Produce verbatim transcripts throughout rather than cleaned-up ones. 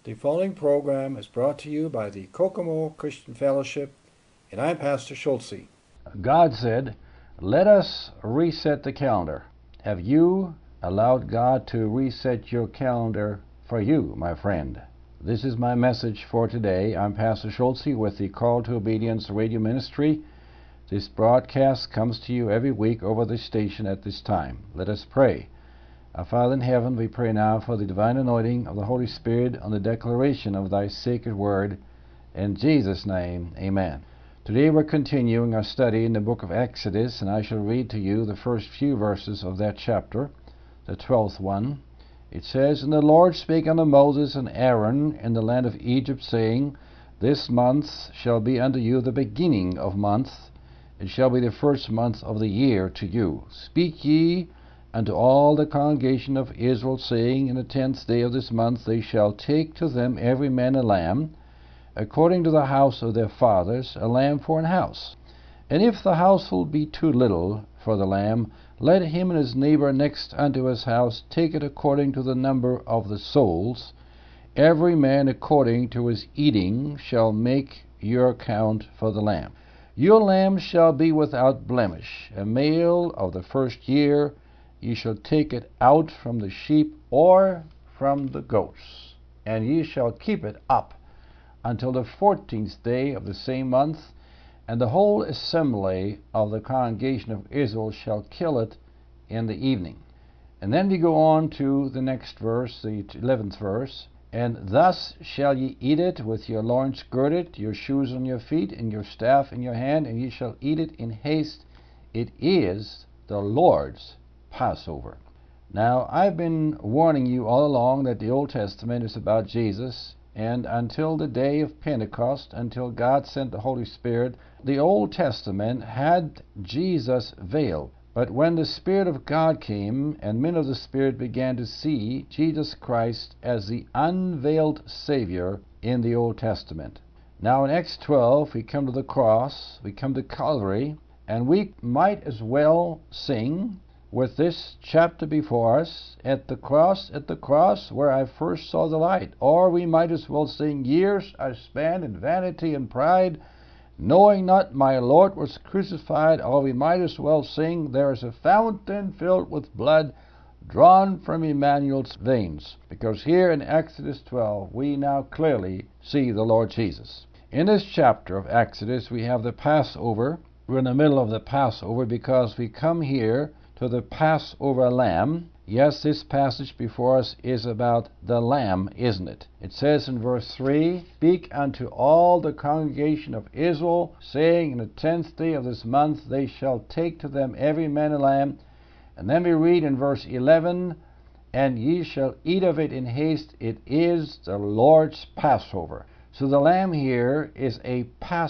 The following program is brought to you by the Kokomo Christian Fellowship, and I'm Pastor Schultze. God said, let us reset the calendar. Have you allowed God to reset your calendar for you, my friend? This is my message for today. I'm Pastor Schultze with the Call to Obedience Radio Ministry. This broadcast comes to you every week over this station at this time. Let us pray. Our Father in heaven, we pray now for the divine anointing of the Holy Spirit on the declaration of thy sacred word. In Jesus' name, amen. Today we're continuing our study in the book of Exodus, and I shall read to you the first few verses of that chapter, the twelfth one. It says, And the Lord spake unto Moses and Aaron in the land of Egypt, saying, This month shall be unto you the beginning of months. It shall be the first month of the year to you. Speak ye unto all the congregation of Israel, saying, In the tenth day of this month they shall take to them every man a lamb, according to the house of their fathers, a lamb for an house. And if the household be too little for the lamb, let him and his neighbor next unto his house take it according to the number of the souls. Every man according to his eating shall make your account for the lamb. Your lamb shall be without blemish, a male of the first year. Ye shall take it out from the sheep or from the goats, and ye shall keep it up until the fourteenth day of the same month, and the whole assembly of the congregation of Israel shall kill it in the evening. And then we go on to the next verse, the eleventh verse. And thus shall ye eat it with your loins girded, your shoes on your feet, and your staff in your hand, and ye shall eat it in haste. It is the Lord's Passover. Now, I've been warning you all along that the Old Testament is about Jesus, and until the day of Pentecost, until God sent the Holy Spirit, the Old Testament had Jesus veiled. But when the Spirit of God came, and men of the Spirit began to see Jesus Christ as the unveiled Savior in the Old Testament. Now in Acts twelve, we come to the cross, we come to Calvary, and we might as well sing with this chapter before us, At the cross, at the cross, where I first saw the light. Or we might as well sing, Years I spent in vanity and pride, knowing not my Lord was crucified. Or we might as well sing, There is a fountain filled with blood, drawn from Emmanuel's veins. Because here in Exodus twelve, we now clearly see the Lord Jesus. In this chapter of Exodus, we have the Passover. We're in the middle of the Passover because we come here to the Passover lamb. Yes, this passage before us is about the lamb, isn't it? It says in verse three, Speak unto all the congregation of Israel, saying, In the tenth day of this month they shall take to them every man a lamb. And then we read in verse eleven, And ye shall eat of it in haste, it is the Lord's Passover. So the lamb here is a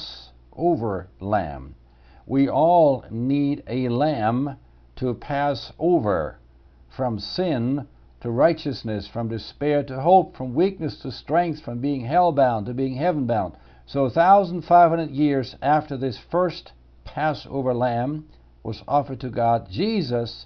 Passover lamb. We all need a lamb to pass over from sin to righteousness, from despair to hope, from weakness to strength, from being hell-bound to being heaven-bound. So one thousand five hundred years after this first Passover lamb was offered to God, Jesus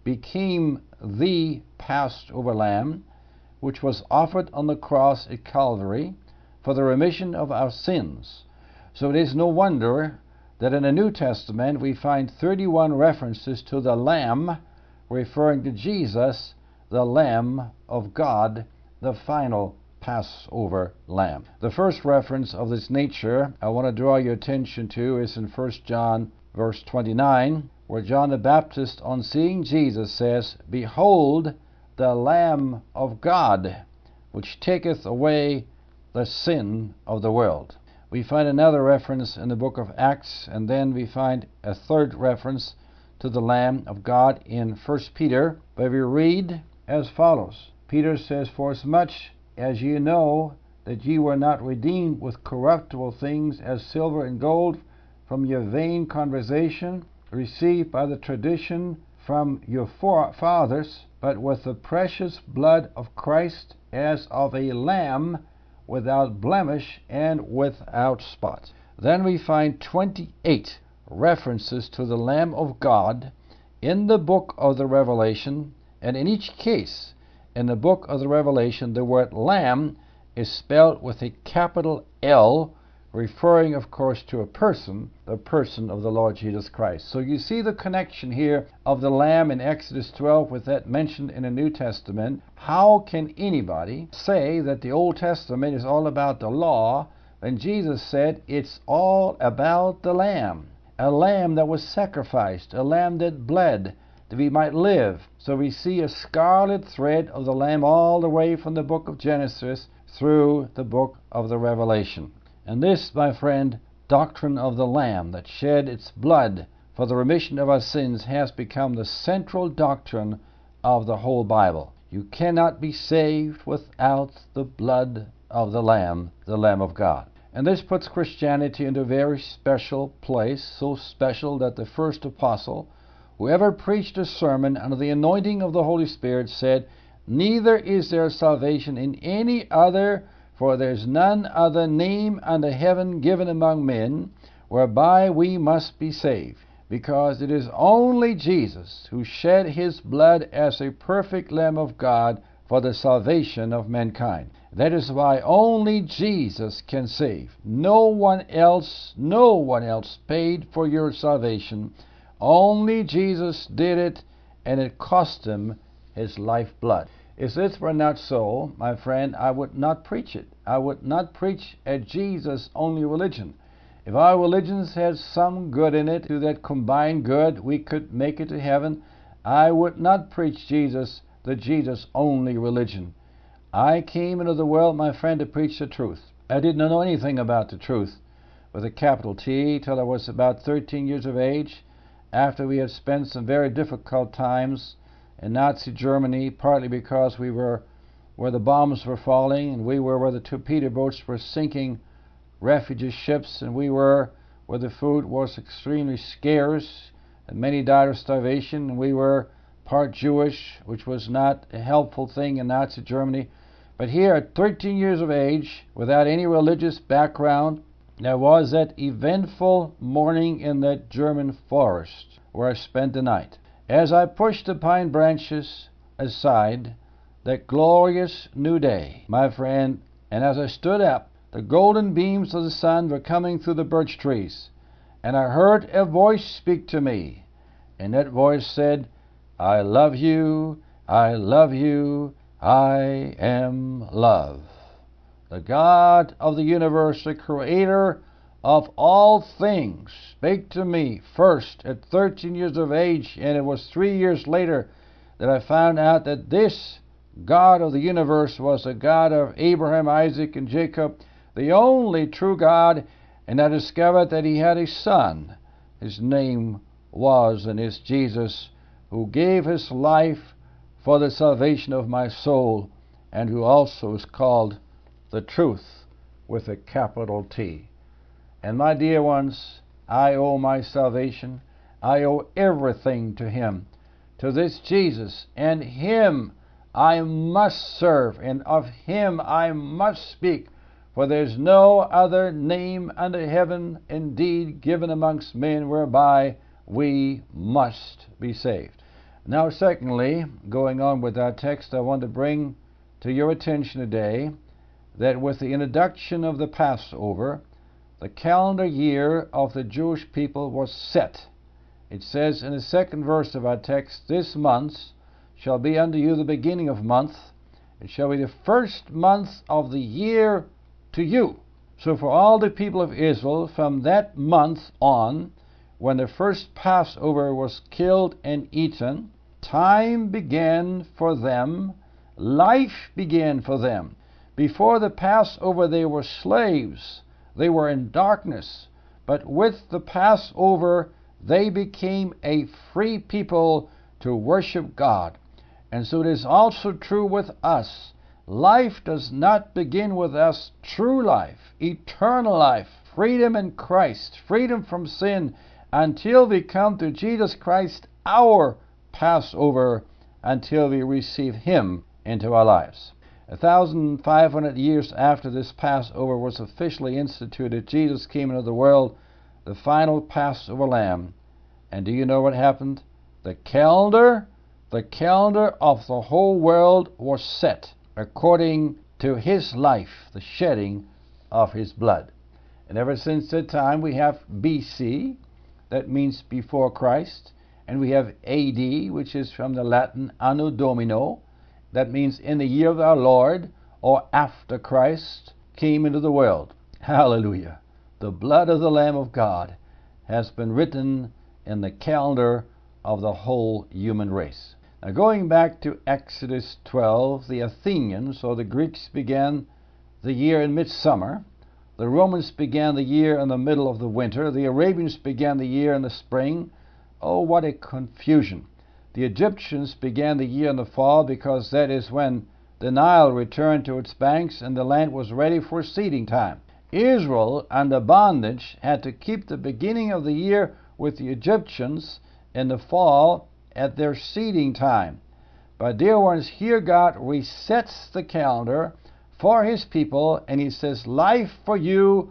became the Passover lamb, which was offered on the cross at Calvary for the remission of our sins. So it is no wonder that in the New Testament we find thirty-one references to the Lamb, referring to Jesus, the Lamb of God, the final Passover Lamb. The first reference of this nature I want to draw your attention to is in First John verse twenty-nine, where John the Baptist, on seeing Jesus, says, Behold the Lamb of God, which taketh away the sin of the world. We find another reference in the book of Acts, and then we find a third reference to the Lamb of God in First Peter, where we read as follows. Peter says, Forasmuch as ye know that ye were not redeemed with corruptible things as silver and gold from your vain conversation, received by the tradition from your fathers, but with the precious blood of Christ, as of a lamb without blemish and without spot. Then we find twenty-eight references to the Lamb of God in the book of the Revelation, and in each case in the book of the Revelation the word lamb is spelled with a capital L, referring, of course, to a person, the person of the Lord Jesus Christ. So you see the connection here of the Lamb in Exodus twelve with that mentioned in the New Testament. How can anybody say that the Old Testament is all about the law when Jesus said it's all about the Lamb? A lamb that was sacrificed, a lamb that bled, that we might live. So we see a scarlet thread of the Lamb all the way from the book of Genesis through the book of the Revelation. And this, my friend, doctrine of the Lamb that shed its blood for the remission of our sins has become the central doctrine of the whole Bible. You cannot be saved without the blood of the Lamb, the Lamb of God. And this puts Christianity into a very special place, so special that the first apostle, who ever preached a sermon under the anointing of the Holy Spirit, said, "Neither is there salvation in any other, for there is none other name under heaven given among men, whereby we must be saved." Because it is only Jesus who shed his blood as a perfect Lamb of God for the salvation of mankind. That is why only Jesus can save. No one else, no one else paid for your salvation. Only Jesus did it, and it cost him his lifeblood. If this were not so, my friend, I would not preach it. I would not preach a Jesus-only religion. If our religions had some good in it, to that combined good we could make it to heaven, I would not preach Jesus, the Jesus-only religion. I came into the world, my friend, to preach the truth. I did not know anything about the truth, with a capital T, till I was about thirteen years of age, after we had spent some very difficult times in Nazi Germany, partly because we were where the bombs were falling, and we were where the torpedo boats were sinking refugee ships, and we were where the food was extremely scarce, and many died of starvation, and we were part Jewish, which was not a helpful thing in Nazi Germany. But here, at thirteen years of age, without any religious background, there was that eventful morning in that German forest where I spent the night. As I pushed the pine branches aside, that glorious new day, my friend, and as I stood up, the golden beams of the sun were coming through the birch trees, and I heard a voice speak to me, and that voice said, "I love you, I love you, I am love." The God of the universe, the creator of all things, spake to me first at thirteen years of age, and it was three years later that I found out that this God of the universe was the God of Abraham, Isaac, and Jacob, the only true God, and I discovered that he had a son. His name was and is Jesus, who gave his life for the salvation of my soul, and who also is called the Truth with a capital T. And my dear ones, I owe my salvation, I owe everything to him, to this Jesus, and him I must serve, and of him I must speak, for there is no other name under heaven indeed given amongst men whereby we must be saved. Now, secondly, going on with our text, I want to bring to your attention today that with the introduction of the Passover, the calendar year of the Jewish people was set. It says in the second verse of our text, "This month shall be unto you the beginning of month. It shall be the first month of the year to you." So for all the people of Israel, from that month on, when the first Passover was killed and eaten, time began for them, life began for them. Before the Passover they were slaves, they were in darkness, but with the Passover they became a free people to worship God. And so it is also true with us. Life does not begin with us. True life, eternal life, freedom in Christ, freedom from sin, until we come to Jesus Christ, our Passover, until we receive him into our lives. A thousand five hundred years after this Passover was officially instituted, Jesus came into the world, the final Passover lamb. And do you know what happened? The calendar, the calendar of the whole world was set according to his life, the shedding of his blood. And ever since that time we have B C, that means before Christ, and we have A D, which is from the Latin Anno Domino, that means in the year of our Lord, or after Christ came into the world. Hallelujah. The blood of the Lamb of God has been written in the calendar of the whole human race. Now, going back to Exodus twelve, the Athenians, or the Greeks, began the year in midsummer. The Romans began the year in the middle of the winter. The Arabians began the year in the spring. Oh, what a confusion. The Egyptians began the year in the fall, because that is when the Nile returned to its banks and the land was ready for seeding time. Israel, under bondage, had to keep the beginning of the year with the Egyptians in the fall at their seeding time. But dear ones, here God resets the calendar for his people, and he says, life for you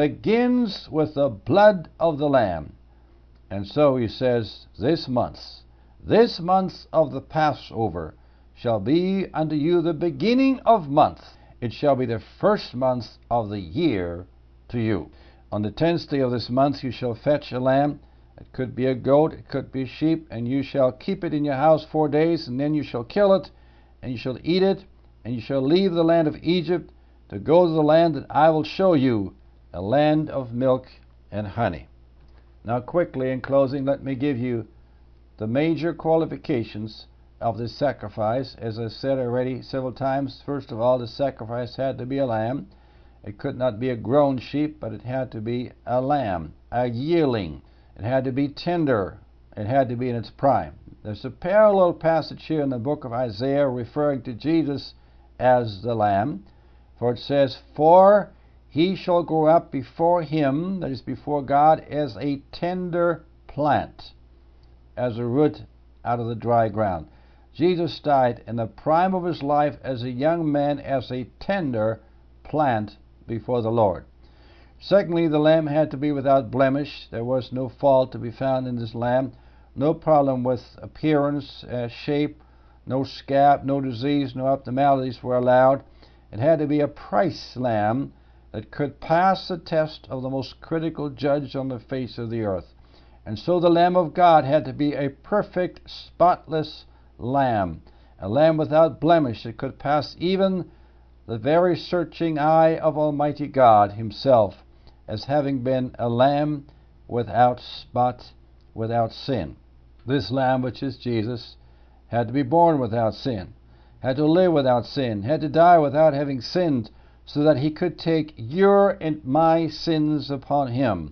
begins with the blood of the Lamb. And so he says, this month, this month of the Passover shall be unto you the beginning of month. It shall be the first month of the year to you. On the tenth day of this month you shall fetch a lamb. It could be a goat, it could be a sheep, and you shall keep it in your house four days, and then you shall kill it, and you shall eat it, and you shall leave the land of Egypt to go to the land that I will show you, a land of milk and honey. Now quickly, in closing, let me give you the major qualifications of this sacrifice. As I said already several times, first of all, the sacrifice had to be a lamb. It could not be a grown sheep, but it had to be a lamb, a yearling. It had to be tender. It had to be in its prime. There's a parallel passage here in the book of Isaiah referring to Jesus as the lamb, for it says, for he shall grow up before him, that is before God, as a tender plant, as a root out of the dry ground. Jesus died in the prime of his life as a young man, as a tender plant before the Lord. Secondly, the lamb had to be without blemish. There was no fault to be found in this lamb, no problem with appearance, uh, shape, no scab, no disease, no abnormalities were allowed. It had to be a price lamb that could pass the test of the most critical judge on the face of the earth. And so the Lamb of God had to be a perfect, spotless lamb, a lamb without blemish that could pass even the very searching eye of Almighty God himself, as having been a lamb without spot, without sin. This lamb, which is Jesus, had to be born without sin, had to live without sin, had to die without having sinned, so that he could take your and my sins upon him.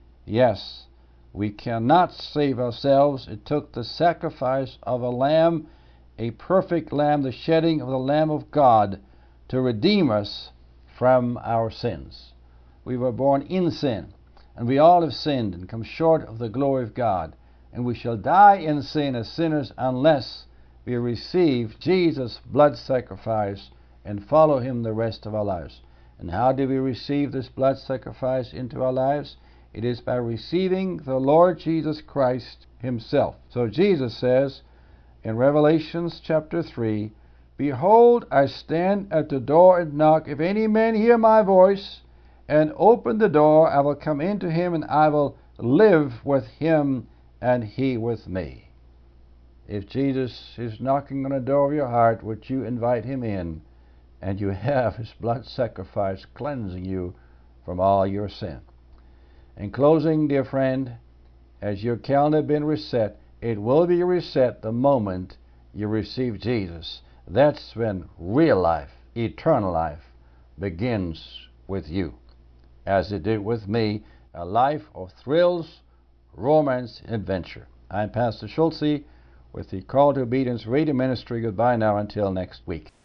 Yes, we cannot save ourselves. It took the sacrifice of a lamb, a perfect lamb, the shedding of the Lamb of God, to redeem us from our sins. We were born in sin, and we all have sinned and come short of the glory of God. And we shall die in sin as sinners unless we receive Jesus' blood sacrifice and follow him the rest of our lives. And how do we receive this blood sacrifice into our lives? It is by receiving the Lord Jesus Christ himself. So Jesus says in Revelation chapter three, behold, I stand at the door and knock. If any man hear my voice and open the door, I will come into him, and I will live with him, and he with me. If Jesus is knocking on the door of your heart, would you invite him in, and you have his blood sacrifice cleansing you from all your sin? In closing, dear friend, has your calendar been reset? It will be reset the moment you receive Jesus. That's when real life, eternal life, begins with you, as it did with me, a life of thrills, romance, adventure. I'm Pastor Schulze with the Call to Obedience Radio Ministry. Goodbye now until next week.